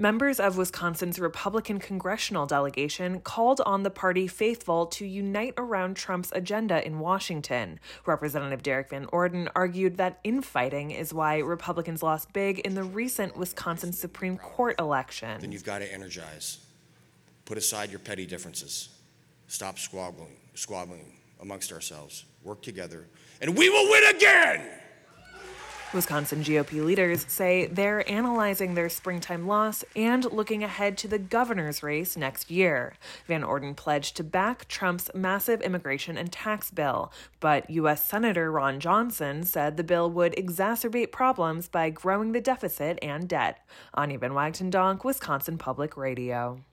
Members of Wisconsin's Republican congressional delegation called on the party faithful to unite around Trump's agenda in Washington. Representative Derek Van Orden argued that infighting is why Republicans lost big in the recent Wisconsin Supreme Court election. Then you've got to energize. Put aside your petty differences. Stop squabbling amongst ourselves. Work together, and we will win again! Wisconsin GOP leaders say they're analyzing their springtime loss and looking ahead to the governor's race next year. Van Orden pledged to back Trump's massive immigration and tax bill, but U.S. Senator Ron Johnson said the bill would exacerbate problems by growing the deficit and debt. Anya Van Wagten Donk, Wisconsin Public Radio.